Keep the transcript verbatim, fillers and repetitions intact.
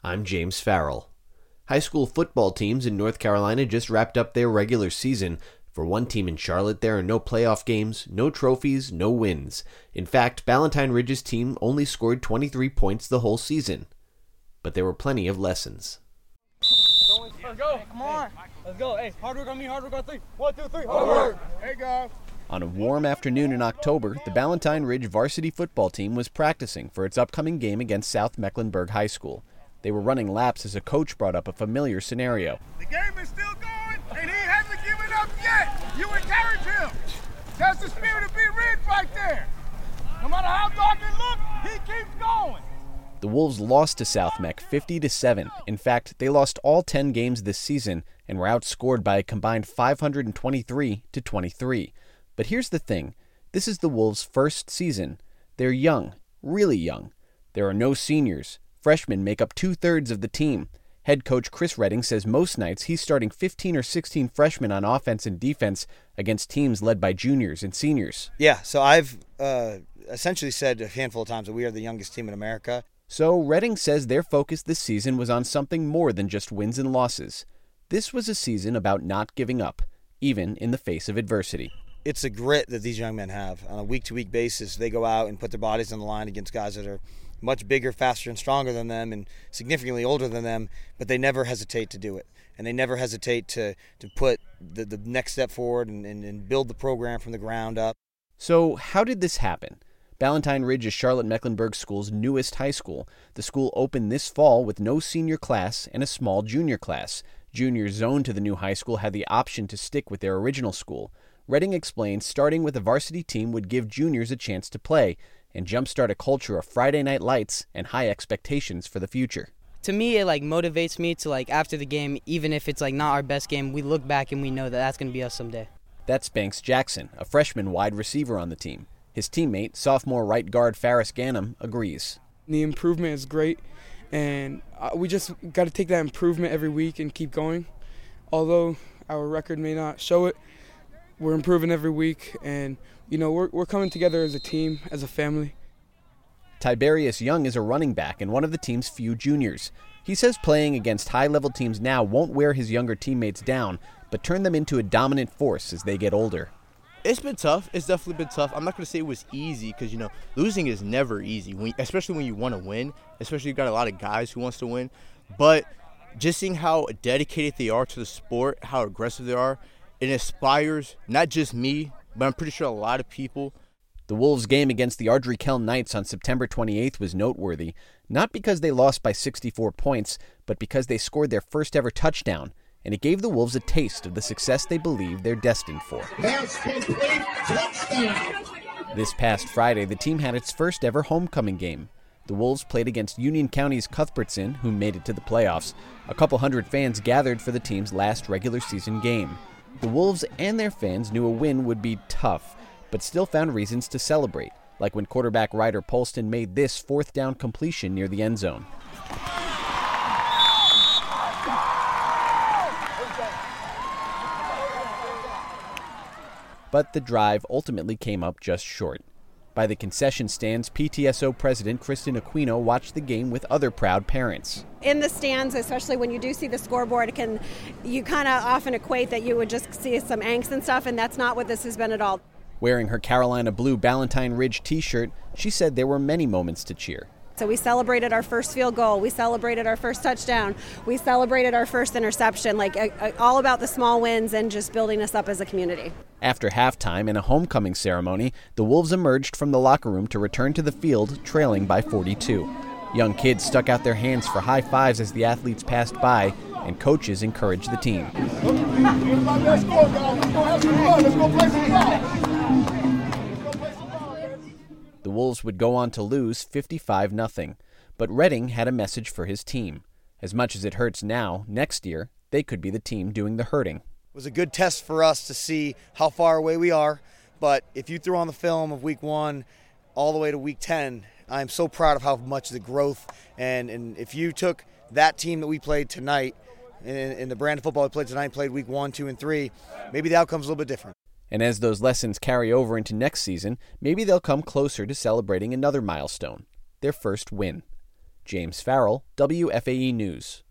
I'm James Farrell. High school football teams in North Carolina just wrapped up their regular season. For one team in Charlotte, there are no playoff games, no trophies, no wins. In fact, Ballantyne Ridge's team only scored twenty-three points the whole season. But there were plenty of lessons. Let's go. Come on. Let's go. Hey, hard work on me, hard work on three. One, two, three, hard work. Hey, guys. On a warm afternoon in October, the Ballantyne Ridge varsity football team was practicing for its upcoming game against South Mecklenburg High School. They were running laps as a coach brought up a familiar scenario. The game is still going, and he hasn't given up yet. You encourage him. That's the spirit of Big Ridge right there. No matter how dark it looks, he keeps going. The Wolves lost to South Meck fifty to seven. In fact, they lost all ten games this season and were outscored by a combined five hundred twenty-three to twenty-three. But here's the thing. This is the Wolves' first season. They're young, really young. There are no seniors. Freshmen make up two-thirds of the team. Head coach Chris Redding says most nights he's starting fifteen or sixteen freshmen on offense and defense against teams led by juniors and seniors. Yeah, so I've uh, essentially said a handful of times that we are the youngest team in America. So Redding says their focus this season was on something more than just wins and losses. This was a season about not giving up, even in the face of adversity. It's a grit that these young men have. On a week-to-week basis, they go out and put their bodies on the line against guys that are much bigger, faster, and stronger than them and significantly older than them, but they never hesitate to do it. And they never hesitate to, to put the, the next step forward and, and, and build the program from the ground up. So how did this happen? Ballantyne Ridge is Charlotte Mecklenburg School's newest high school. The school opened this fall with no senior class and a small junior class. Juniors zoned to the new high school had the option to stick with their original school. Redding explained starting with a varsity team would give juniors a chance to play and jumpstart a culture of Friday night lights and high expectations for the future. To me, it like motivates me to like after the game, even if it's like not our best game, we look back and we know that that's going to be us someday. That's Banks Jackson, a freshman wide receiver on the team. His teammate, sophomore right guard Faris Ganem, agrees. The improvement is great, and we just got to take that improvement every week and keep going. Although our record may not show it, we're improving every week, and you know we're we're coming together as a team, as a family. Tiberius Young is a running back and one of the team's few juniors. He says playing against high-level teams now won't wear his younger teammates down, but turn them into a dominant force as they get older. It's been tough. It's definitely been tough. I'm not going to say it was easy because, you know, losing is never easy, when, especially when you want to win, especially you've got a lot of guys who wants to win. But just seeing how dedicated they are to the sport, how aggressive they are, it inspires not just me, but I'm pretty sure a lot of people. The Wolves' game against the Ardrey-Kell Knights on September twenty-eighth was noteworthy, not because they lost by sixty-four points, but because they scored their first ever touchdown, and it gave the Wolves a taste of the success they believe they're destined for. This past Friday, the team had its first ever homecoming game. The Wolves played against Union County's Cuthbertson, who made it to the playoffs. A couple hundred fans gathered for the team's last regular season game. The Wolves and their fans knew a win would be tough, but still found reasons to celebrate, like when quarterback Ryder Polston made this fourth down completion near the end zone. But the drive ultimately came up just short. By the concession stands, P T S O President Kristen Aquino watched the game with other proud parents. In the stands, especially when you do see the scoreboard, it can you kind of often equate that you would just see some angst and stuff, and that's not what this has been at all. Wearing her Carolina Blue Ballantyne Ridge t-shirt, she said there were many moments to cheer. So we celebrated our first field goal, we celebrated our first touchdown, we celebrated our first interception, like uh, uh, all about the small wins and just building us up as a community. After halftime and a homecoming ceremony, the Wolves emerged from the locker room to return to the field, trailing by forty-two. Young kids stuck out their hands for high fives as the athletes passed by, and coaches encouraged the team. Let's go, guys. Let's go have some fun. Let's go play some ball. The Wolves would go on to lose fifty-five nothing, but Redding had a message for his team. As much as it hurts now, next year, they could be the team doing the hurting. It was a good test for us to see how far away we are, but if you threw on the film of week one all the way to week ten, I'm so proud of how much the growth, and, and if you took that team that we played tonight, and, and the brand of football we played tonight, played week one, two, and three, maybe the outcome's a little bit different. And as those lessons carry over into next season, maybe they'll come closer to celebrating another milestone, their first win. James Farrell, W F A E News.